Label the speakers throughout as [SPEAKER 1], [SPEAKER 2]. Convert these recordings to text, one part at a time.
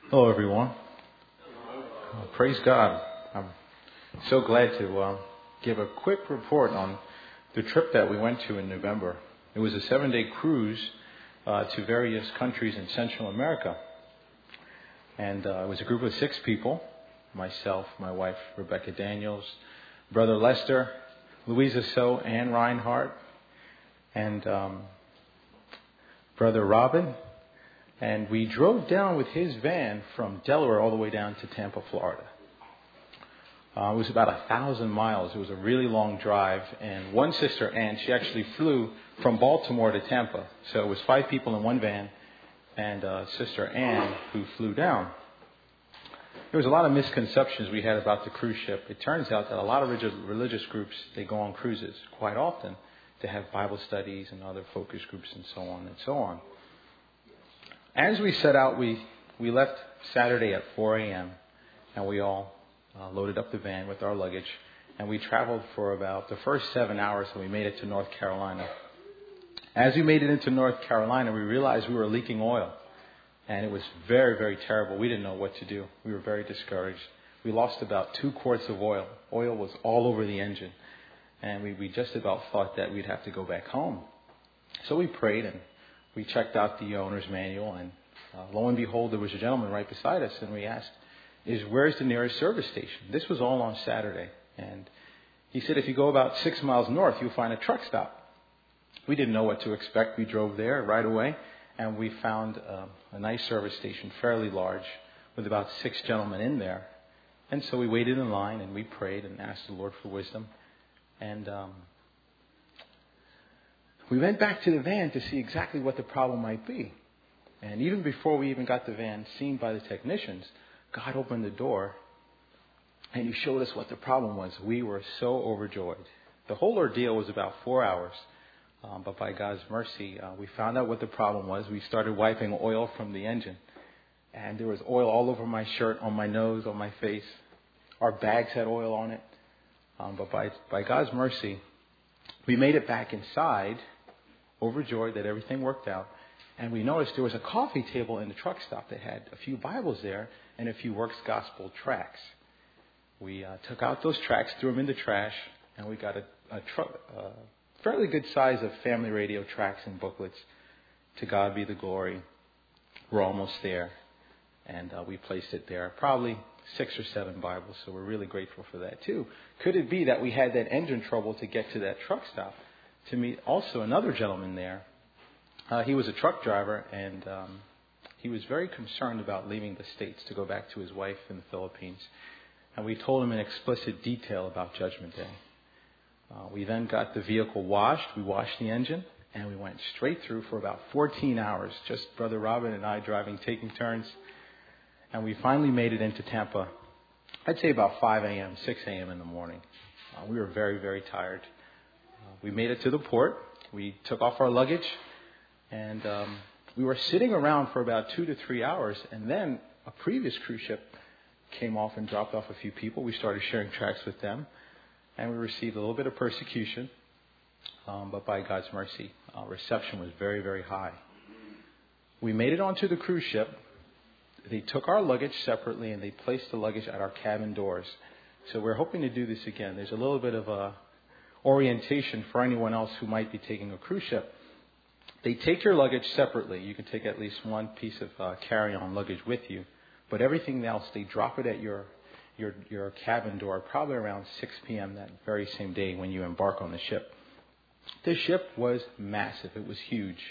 [SPEAKER 1] Hello, everyone. Praise God. I'm so glad to give a quick report on the trip that we went to in November. It was a 7-day cruise to various countries in Central America. And it was a group of 6 people, myself, my wife, Rebecca Daniels, Brother Lester, Louisa So, Ann Reinhardt, and Brother Robin. And we drove down with his van from Delaware all the way down to Tampa, Florida. It was about 1,000 miles. It was a really long drive. And one sister, Ann, she actually flew from Baltimore to Tampa. So it was 5 people in one van and Sister Ann who flew down. There was a lot of misconceptions we had about the cruise ship. It turns out that a lot of religious groups, they go on cruises quite often to have Bible studies and other focus groups and so on and so on. As we set out, we left Saturday at 4 a.m. and we all loaded up the van with our luggage, and we traveled for about the first 7 hours, and we made it to North Carolina. As we made it into North Carolina, we realized we were leaking oil, and it was very, very terrible. We didn't know what to do. We were very discouraged. We lost about 2 quarts of oil. Oil was all over the engine, and we just about thought that we'd have to go back home. So we prayed, and we checked out the owner's manual, and lo and behold, there was a gentleman right beside us, and we asked, where's the nearest service station? This was all on Saturday. And he said, if you go about 6 miles north, you'll find a truck stop. We didn't know what to expect. We drove there right away, and we found a nice service station, fairly large, with about 6 gentlemen in there. And so we waited in line, and we prayed and asked the Lord for wisdom. And we went back to the van to see exactly what the problem might be. And even before we even got the van seen by the technicians, God opened the door and He showed us what the problem was. We were so overjoyed. The whole ordeal was about 4 hours. But by God's mercy, we found out what the problem was. We started wiping oil from the engine. And there was oil all over my shirt, on my nose, on my face. Our bags had oil on it. But by God's mercy, we made it back inside, overjoyed that everything worked out. And we noticed there was a coffee table in the truck stop that had a few Bibles there and a few Works Gospel tracts. We took out those tracts, threw them in the trash, and we got a fairly good size of family radio tracts and booklets. To God be the glory. We're almost there. And we placed it there. Probably 6 or 7 Bibles, so we're really grateful for that too. Could it be that we had that engine trouble to get to that truck stop? To meet also another gentleman there. He was a truck driver, and he was very concerned about leaving the States to go back to his wife in the Philippines. And we told him in explicit detail about Judgment Day. We then got the vehicle washed. We washed the engine, and we went straight through for about 14 hours, just Brother Robin and I driving, taking turns. And we finally made it into Tampa, I'd say about 5 a.m., 6 a.m. in the morning. We were very, very tired. We made it to the port. We took off our luggage, and we were sitting around for about 2 to 3 hours, and then a previous cruise ship came off and dropped off a few people. We started sharing tracts with them, and we received a little bit of persecution, but by God's mercy, reception was very, very high. We made it onto the cruise ship. They took our luggage separately, and they placed the luggage at our cabin doors. So we're hoping to do this again. There's a little bit of orientation for anyone else who might be taking a cruise ship. They take your luggage separately. You can take at least one piece of carry-on luggage with you. But everything else, they drop it at your cabin door probably around 6 p.m. that very same day when you embark on the ship. This ship was massive. It was huge.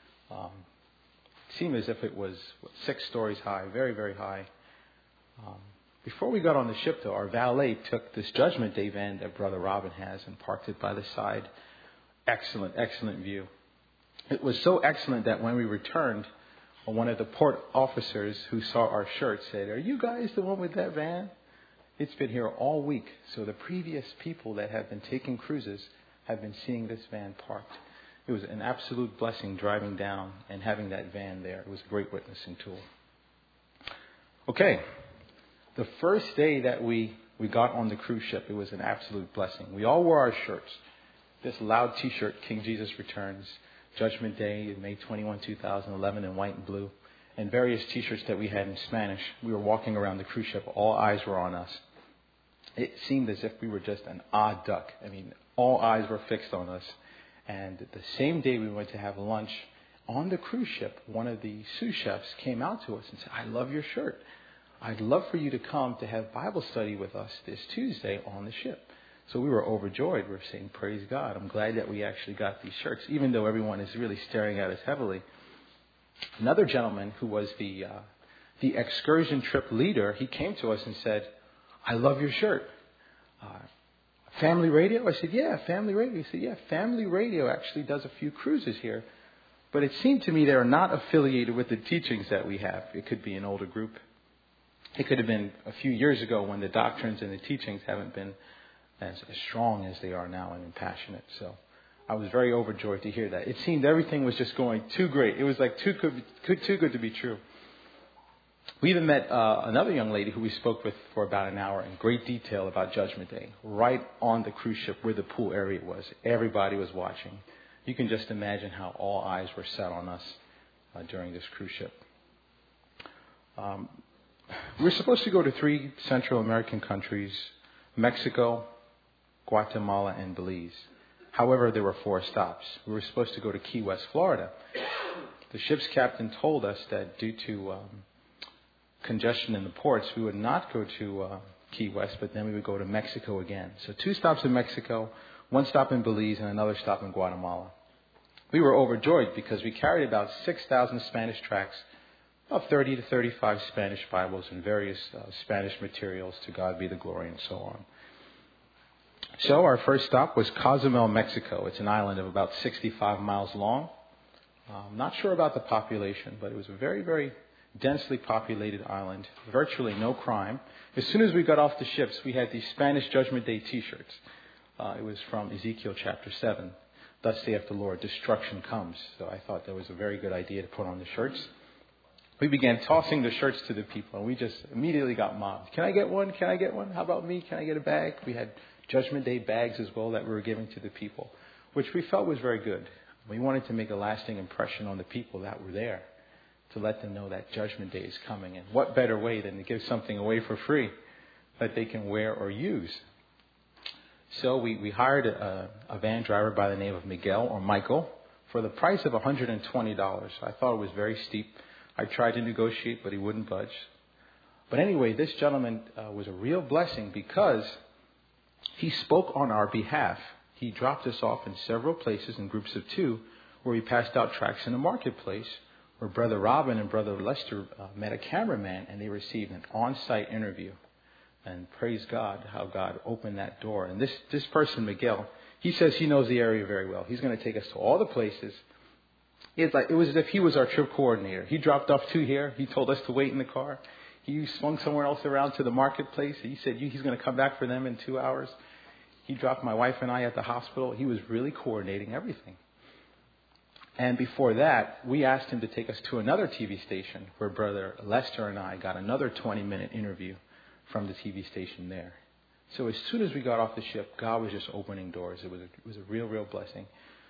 [SPEAKER 1] It seemed as if it was 6 stories high, very, very high. Before we got on the ship, though, our valet took this Judgment Day van that Brother Robin has and parked it by the side. Excellent, excellent view. It was so excellent that when we returned, one of the port officers who saw our shirt said, "Are you guys the one with that van? It's been here all week." So the previous people that have been taking cruises have been seeing this van parked. It was an absolute blessing driving down and having that van there. It was a great witnessing tool. Okay. The first day that we got on the cruise ship, it was an absolute blessing. We all wore our shirts. This loud T-shirt, King Jesus Returns, Judgment Day, May 21, 2011, in white and blue. and various T-shirts that we had in Spanish. We were walking around the cruise ship. All eyes were on us. It seemed as if we were just an odd duck. I mean, all eyes were fixed on us. And the same day we went to have lunch on the cruise ship, one of the sous chefs came out to us and said, "I love your shirt. I'd love for you to come to have Bible study with us this Tuesday on the ship." So we were overjoyed. We were saying, "Praise God. I'm glad that we actually got these shirts," even though everyone is really staring at us heavily. Another gentleman who was the excursion trip leader, he came to us and said, "I love your shirt. Family Radio?" I said, "Yeah, Family Radio." He said, "Yeah, Family Radio actually does a few cruises here. But it seemed to me they are not affiliated with the teachings that we have." It could be an older group. It could have been a few years ago when the doctrines and the teachings haven't been as strong as they are now and passionate. So I was very overjoyed to hear that. It seemed everything was just going too great. It was like too good to be true. We even met another young lady who we spoke with for about an hour in great detail about Judgment Day, right on the cruise ship where the pool area was. Everybody was watching. You can just imagine how all eyes were set on us during this cruise ship. We were supposed to go to 3 Central American countries: Mexico, Guatemala, and Belize. However, there were 4 stops. We were supposed to go to Key West, Florida. The ship's captain told us that due to congestion in the ports, we would not go to Key West, but then we would go to Mexico again. So 2 stops in Mexico, 1 stop in Belize, and another stop in Guatemala. We were overjoyed because we carried about 6,000 Spanish tracts, about 30 to 35 Spanish Bibles, and various Spanish materials. To God be the glory, and so on. So our first stop was Cozumel, Mexico. It's an island of about 65 miles long. I'm not sure about the population, but it was a very, very densely populated island. Virtually no crime. As soon as we got off the ships, we had these Spanish Judgment Day T-shirts. It was from Ezekiel chapter 7. "Thus saith the Lord, destruction comes." So I thought that was a very good idea to put on the shirts. We began tossing the shirts to the people, and we just immediately got mobbed. "Can I get one? Can I get one? How about me? Can I get a bag?" We had Judgment Day bags as well that we were giving to the people, which we felt was very good. We wanted to make a lasting impression on the people that were there, to let them know that Judgment Day is coming. And what better way than to give something away for free that they can wear or use? So we hired a van driver by the name of Miguel or Michael for the price of $120. I thought it was very steep. I tried to negotiate, but he wouldn't budge. But anyway, this gentleman was a real blessing because he spoke on our behalf. He dropped us off in several places in groups of 2 where we passed out tracts in the marketplace where Brother Robin and Brother Lester met a cameraman and they received an on-site interview. And praise God, how God opened that door. And this person, Miguel, he says he knows the area very well. He's going to take us to all the places. It was as if he was our trip coordinator. He dropped off 2 here. He told us to wait in the car. He swung somewhere else around to the marketplace. He said he's going to come back for them in 2 hours. He dropped my wife and I at the hospital. He was really coordinating everything. And before that, we asked him to take us to another TV station where Brother Lester and I got another 20-minute interview from the TV station there. So as soon as we got off the ship, God was just opening doors. It was a real, real blessing.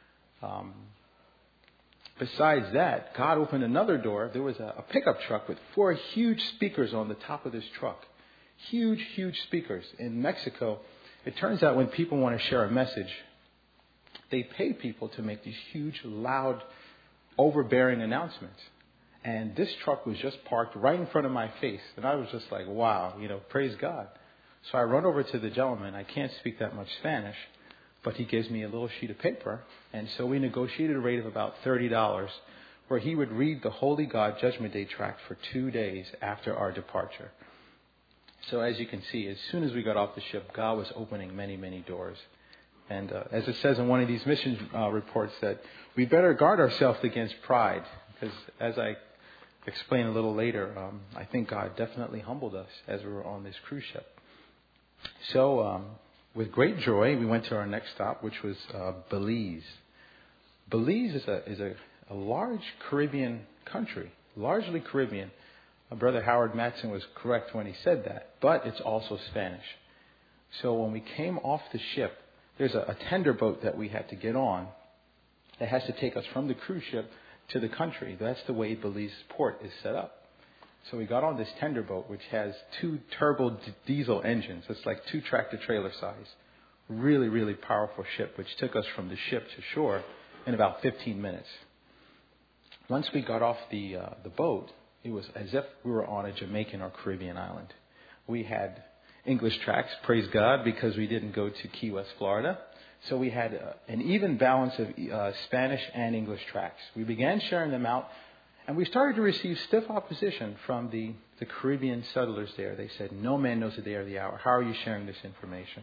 [SPEAKER 1] Besides that, God opened another door. There was a pickup truck with 4 huge speakers on the top of this truck. Huge, huge speakers. In Mexico, it turns out when people want to share a message, they pay people to make these huge, loud, overbearing announcements. And this truck was just parked right in front of my face. And I was just like, wow, praise God. So I run over to the gentleman. I can't speak that much Spanish, but he gives me a little sheet of paper. And so we negotiated a rate of about $30 where he would read the Holy God Judgment Day tract for 2 days after our departure. So as you can see, as soon as we got off the ship, God was opening many, many doors. And as it says in one of these mission reports, that we better guard ourselves against pride. Because as I explain a little later, I think God definitely humbled us as we were on this cruise ship. So with great joy, we went to our next stop, which was Belize. Belize is a large Caribbean country, largely Caribbean. Brother Howard Matson was correct when he said that, but it's also Spanish. So when we came off the ship, there's a tender boat that we had to get on that has to take us from the cruise ship to the country. That's the way Belize port is set up. So we got on this tender boat, which has 2 turbo diesel engines. It's like 2 tractor-trailer size. Really, really powerful ship, which took us from the ship to shore in about 15 minutes. Once we got off the boat, it was as if we were on a Jamaican or Caribbean island. We had English tracks, praise God, because we didn't go to Key West, Florida. So we had an even balance of Spanish and English tracks. We began sharing them out, and we started to receive stiff opposition from the Caribbean settlers there. They said, "No man knows the day or the hour. How are you sharing this information?"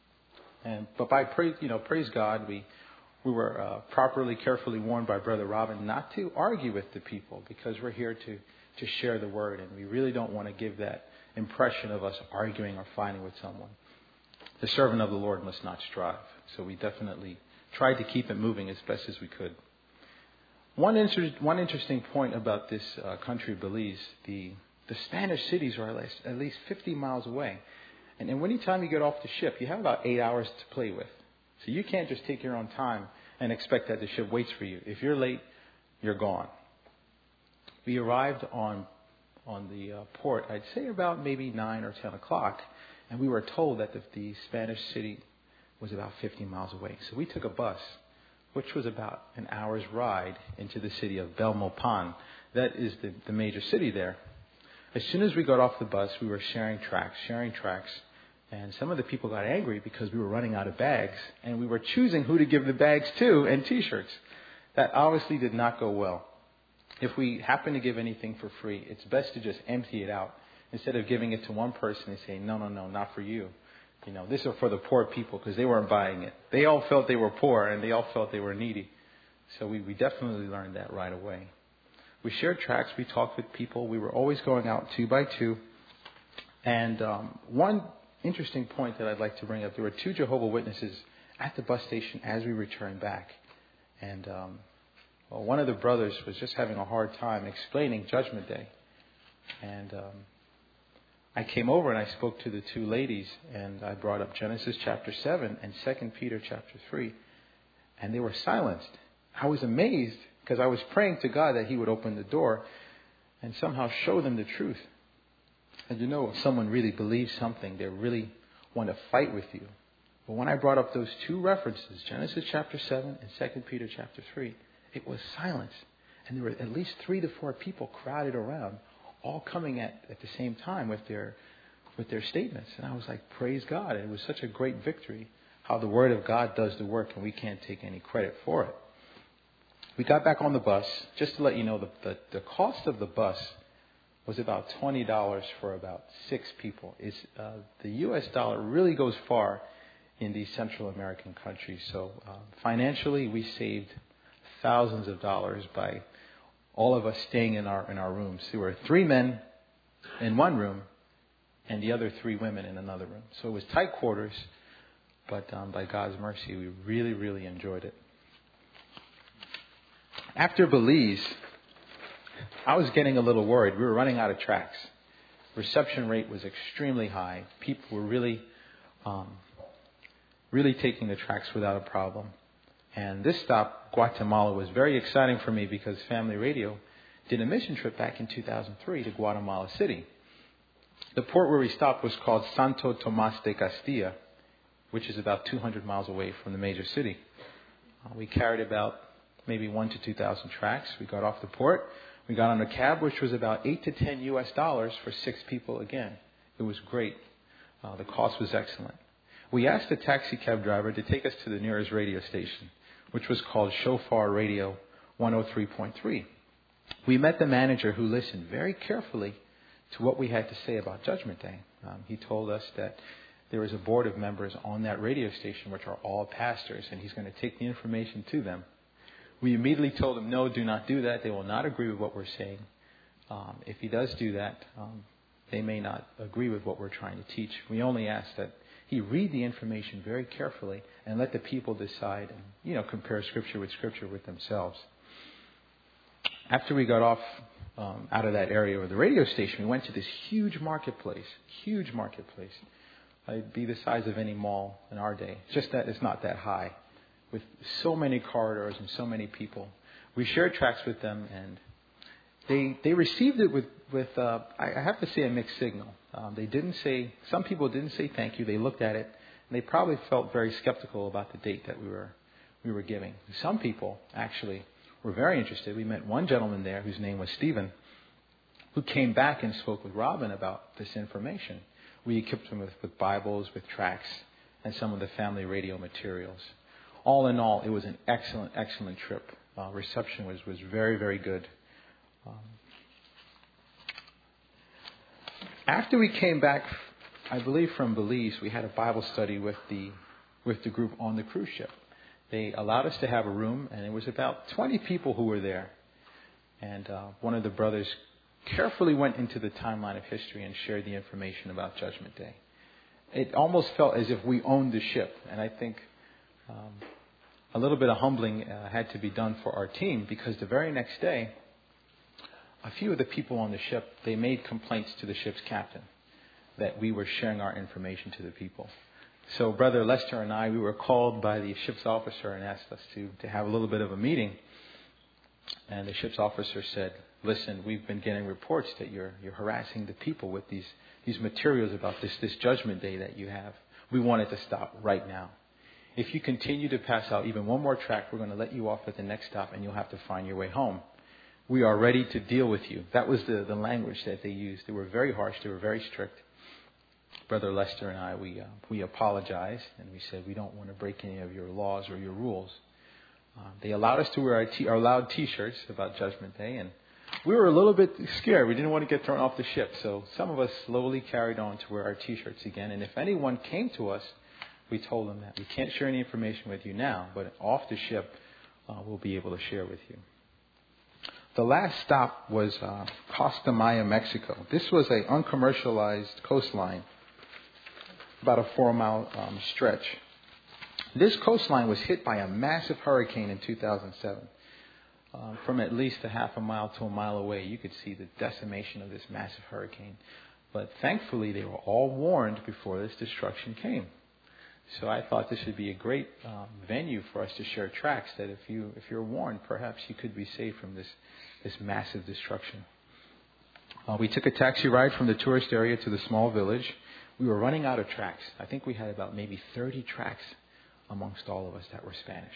[SPEAKER 1] But by praise God, we were properly, carefully warned by Brother Robin not to argue with the people, because we're here to share the word, and we really don't want to give that impression of us arguing or fighting with someone. The servant of the Lord must not strive. So we definitely tried to keep it moving as best as we could. One interesting point about this country, Belize, the Spanish cities are at least 50 miles away. And any time you get off the ship, you have about 8 hours to play with. So you can't just take your own time and expect that the ship waits for you. If you're late, you're gone. We arrived on the port, I'd say about maybe 9 or 10 o'clock, and we were told that the Spanish city was about 50 miles away. So we took a bus, which was about an hour's ride into the city of Belmopan. That is the major city there. As soon as we got off the bus, we were sharing tracks, and some of the people got angry because we were running out of bags, and we were choosing who to give the bags to and T-shirts. That obviously did not go well. If we happen to give anything for free, it's best to just empty it out instead of giving it to one person and saying, no, not for you. This is for the poor people, because they weren't buying it. They all felt they were poor, and they all felt they were needy. So we definitely learned that right away. We shared tracks. We talked with people. We were always going out 2 by 2. And one interesting point that I'd like to bring up, there were 2 Jehovah's Witnesses at the bus station as we returned back. And one of the brothers was just having a hard time explaining Judgment Day. And I came over and I spoke to the 2 ladies, and I brought up Genesis chapter 7 and 2 Peter chapter 3. And they were silenced. I was amazed, because I was praying to God that He would open the door and somehow show them the truth. And if someone really believes something, they really want to fight with you. But when I brought up those 2 references, Genesis chapter 7 and 2 Peter chapter 3, it was silence. And there were at least 3 to 4 people crowded around, all coming at the same time with their statements. And I was like, praise God. And it was such a great victory, how the Word of God does the work, and we can't take any credit for it. We got back on the bus. Just to let you know, the cost of the bus was about $20 for about 6 people. The U.S. dollar really goes far in these Central American countries. So financially, we saved thousands of dollars by all of us staying in our rooms. There were 3 men in one room and the other 3 women in another room. So it was tight quarters, but by God's mercy, we really, really enjoyed it. After Belize, I was getting a little worried. We were running out of tracks. Reception rate was extremely high. People were really taking the tracks without a problem. And this stop, Guatemala, was very exciting for me because Family Radio did a mission trip back in 2003 to Guatemala City. The port where we stopped was called Santo Tomás de Castilla, which is about 200 miles away from the major city. We carried about maybe 1,000 to 2,000 tracks. We got off the port. We got on a cab, which was about $8 to $10 for 6 people again. It was great. The cost was excellent. We asked the taxi cab driver to take us to the nearest radio station, which was called Shofar Radio 103.3. We met the manager, who listened very carefully to what we had to say about Judgment Day. He told us that there is a board of members on that radio station, which are all pastors, and he's going to take the information to them. We immediately told him, no, do not do that. They will not agree with what we're saying. If he does do that, they may not agree with what we're trying to teach. We only ask that he read the information very carefully and let the people decide and, compare Scripture with themselves. After we got off out of that area of the radio station, we went to this huge marketplace. It'd be the size of any mall in our day. Just that it's not that high, with so many corridors and so many people. we shared tracts with them, and they received it with I have to say, a mixed signal. Some people didn't say thank you. They looked at it, and they probably felt very skeptical about the date that we were giving. Some people actually were very interested. We met one gentleman there whose name was Stephen, who came back and spoke with Robin about this information. We equipped him with Bibles, with tracts, and some of the family radio materials. All in all, it was an excellent, excellent trip. Reception was very, very good. After we came back, I believe from Belize, we had a Bible study with the group on the cruise ship. They allowed us to have a room, and it was about 20 people who were there. And one of the brothers carefully went into the timeline of history and shared the information about Judgment Day. It almost felt as if we owned the ship, and I think a little bit of humbling had to be done for our team, because the very next day, a few of the people on the ship, they made complaints to the ship's captain that we were sharing our information to the people. So Brother Lester and I, we were called by the ship's officer and asked us to have a little bit of a meeting. And the ship's officer said, listen, we've been getting reports that you're harassing the people with these materials about this Judgment Day that you have. We want it to stop right now. If you continue to pass out even one more tract, we're going to let you off at the next stop, and you'll have to find your way home. We are ready to deal with you. That was the language that they used. They were very harsh. They were very strict. Brother Lester and I, we apologized, and we said we don't want to break any of your laws or your rules. They allowed us to wear our loud T-shirts about Judgment Day, and we were a little bit scared. We didn't want to get thrown off the ship, so some of us slowly carried on to wear our T-shirts again. And if anyone came to us, we told them that we can't share any information with you now, but off the ship, we'll be able to share with you. The last stop was Costa Maya, Mexico. This was an uncommercialized coastline, about a 4-mile stretch. This coastline was hit by a massive hurricane in 2007. From at least a half a mile to a mile away, you could see the decimation of this massive hurricane. But thankfully, they were all warned before this destruction came. So I thought this would be a great venue for us to share tracts, that if you're warned, perhaps you could be saved from this massive destruction. We took a taxi ride from the tourist area to the small village. We were running out of tracts. I think we had about maybe 30 tracts amongst all of us that were Spanish.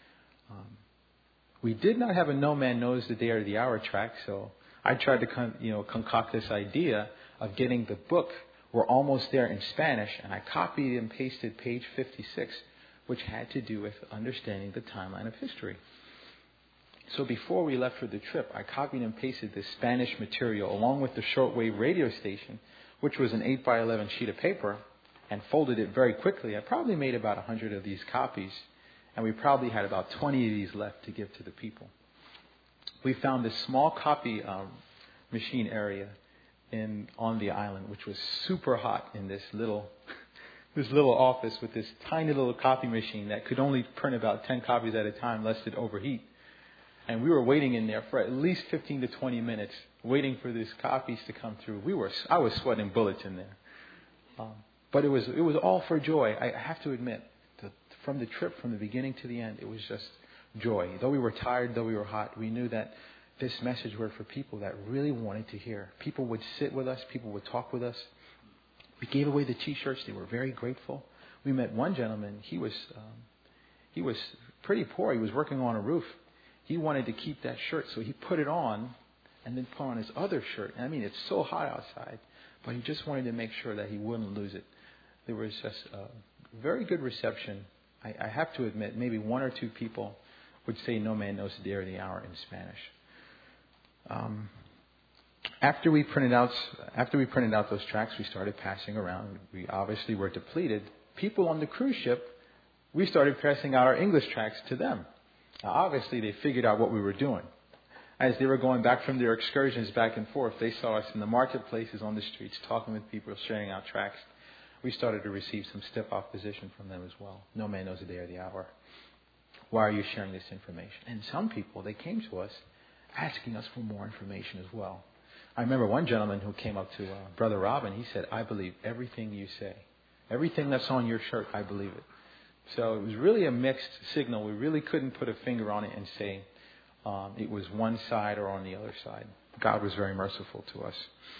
[SPEAKER 1] We did not have a No Man Knows the Day or the Hour tract, so I tried to concoct this idea of getting the book We're Almost There in Spanish, and I copied and pasted page 56, which had to do with understanding the timeline of history. So before we left for the trip, I copied and pasted this Spanish material along with the shortwave radio station, which was an 8x11 sheet of paper, and folded it very quickly. I probably made about 100 of these copies, and we probably had about 20 of these left to give to the people. We found this small copy machine area on the island, which was super hot in this little office with this tiny little copy machine that could only print about 10 copies at a time lest it overheat. And we were waiting in there for at least 15 to 20 minutes, waiting for these copies to come through. I was sweating bullets in there. But it was all for joy. I have to admit, from the trip, from the beginning to the end, it was just joy. Though we were tired, though we were hot, we knew that this message were for people that really wanted to hear. People would sit with us. People would talk with us. We gave away the T-shirts. They were very grateful. We met one gentleman. He was pretty poor. He was working on a roof. He wanted to keep that shirt, so he put it on and then put on his other shirt. I mean, it's so hot outside, but he just wanted to make sure that he wouldn't lose it. There was just a very good reception. I have to admit, maybe one or two people would say No Man Knows the Day or the Hour in Spanish. After we printed out those tracts, we started passing around. We obviously were depleted. People on the cruise ship, we started passing out our English tracts to them. Now, obviously, they figured out what we were doing. As they were going back from their excursions back and forth, they saw us in the marketplaces, on the streets, talking with people, sharing out tracts. We started to receive some stiff opposition from them as well. No man knows the day or the hour. Why are you sharing this information? And some people, they came to us asking us for more information as well. I remember one gentleman who came up to Brother Robin. He said, I believe everything you say. Everything that's on your shirt, I believe it. So it was really a mixed signal. We really couldn't put a finger on it and say it was one side or on the other side. God was very merciful to us.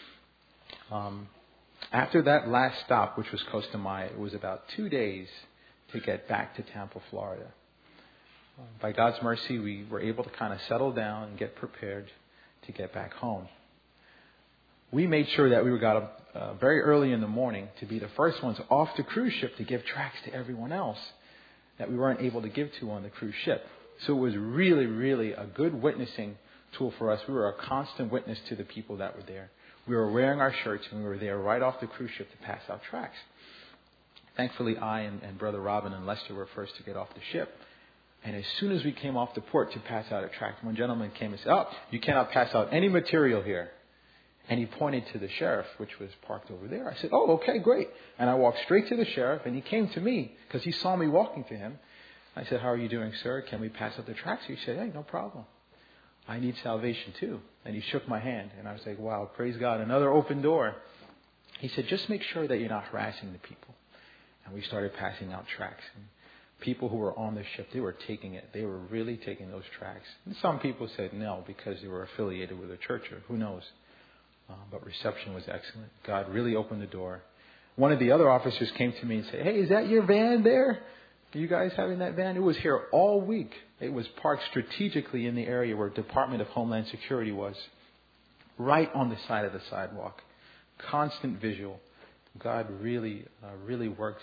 [SPEAKER 1] After that last stop, which was Costa Maya, it was about 2 days to get back to Tampa, Florida. By God's mercy, we were able to kind of settle down and get prepared to get back home. We made sure that we got up very early in the morning to be the first ones off the cruise ship to give tracts to everyone else that we weren't able to give to on the cruise ship. So it was really, really a good witnessing tool for us. We were a constant witness to the people that were there. We were wearing our shirts and we were there right off the cruise ship to pass out tracts. Thankfully, I and Brother Robin and Lester were first to get off the ship. And as soon as we came off the port to pass out a tract, one gentleman came and said, "Oh, you cannot pass out any material here." And he pointed to the sheriff, which was parked over there. I said, "Oh, okay, great." And I walked straight to the sheriff, and he came to me because he saw me walking to him. I said, "How are you doing, sir? Can we pass out the tracts?" He said, "Hey, no problem. I need salvation too." And he shook my hand, and I was like, "Wow, praise God, another open door." He said, "Just make sure that you're not harassing the people." And we started passing out tracts. And people who were on the ship, they were taking it. They were really taking those tracts. And some people said no because they were affiliated with a church, or who knows. But reception was excellent. God really opened the door. One of the other officers came to me and said, "Hey, is that your van there? Are you guys having that van?" It was here all week. It was parked strategically in the area where Department of Homeland Security was, right on the side of the sidewalk. Constant visual. God really worked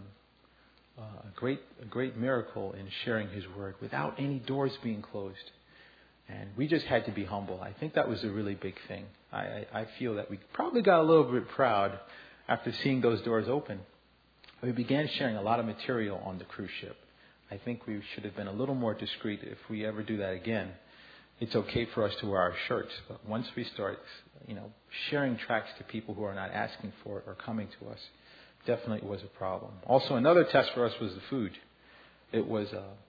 [SPEAKER 1] a great miracle in sharing His word without any doors being closed. And we just had to be humble. I think that was a really big thing. I feel that we probably got a little bit proud after seeing those doors open. We began sharing a lot of material on the cruise ship. I think we should have been a little more discreet if we ever do that again. It's okay for us to wear our shirts, but once we start, sharing tracts to people who are not asking for it or coming to us, definitely was a problem. Also, another test for us was the food. It was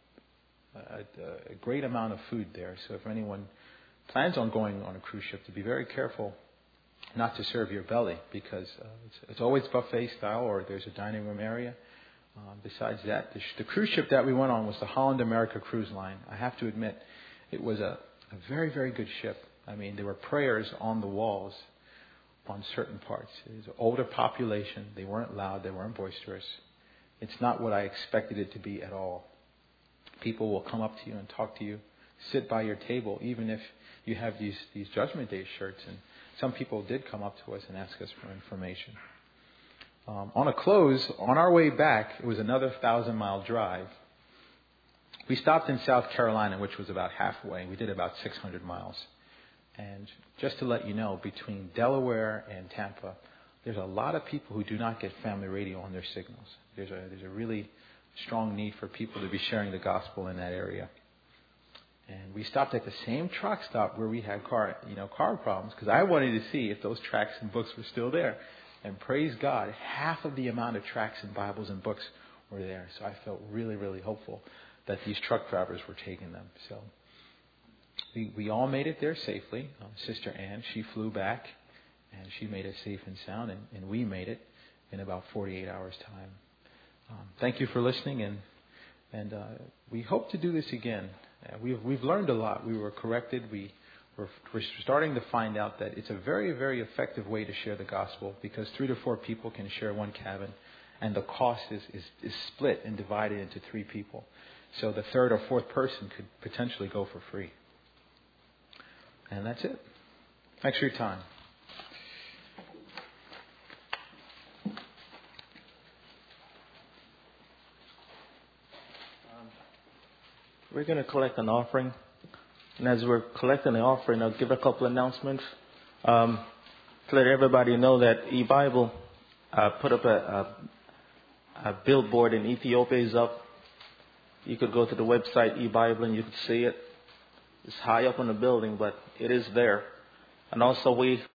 [SPEAKER 1] a great amount of food there. So if anyone plans on going on a cruise ship, to be very careful not to serve your belly, because it's always buffet style or there's a dining room area. Besides that, the cruise ship that we went on was the Holland America Cruise Line. I have to admit, it was a very, very good ship. I mean, there were prayers on the walls on certain parts. It was an older population. They weren't loud. They weren't boisterous. It's not what I expected it to be at all. People will come up to you and talk to you, sit by your table, even if you have these Judgment Day shirts. And some people did come up to us and ask us for information. On a close, on our way back, it was another 1,000-mile drive. We stopped in South Carolina, which was about halfway. We did about 600 miles. And just to let you know, between Delaware and Tampa, there's a lot of people who do not get family radio on their signals. There's a really strong need for people to be sharing the gospel in that area. And we stopped at the same truck stop where we had car problems, because I wanted to see if those tracts and books were still there. And praise God, half of the amount of tracts and Bibles and books were there. So I felt really, really hopeful that these truck drivers were taking them. So we all made it there safely. Sister Ann, she flew back, and she made it safe and sound, and we made it in about 48 hours' time. Thank you for listening, and we hope to do this again. We've learned a lot. We were corrected. We're starting to find out that it's a very, very effective way to share the gospel, because 3 to 4 people can share one cabin, and the cost is split and divided into 3 people. So the 3rd or 4th person could potentially go for free. And that's it. Thanks for your time.
[SPEAKER 2] We're going to collect an offering. And as we're collecting the offering, I'll give a couple announcements. To let everybody know that eBible put up a billboard in Ethiopia is up. You could go to the website eBible and you could see it. It's high up in the building, but it is there. And also we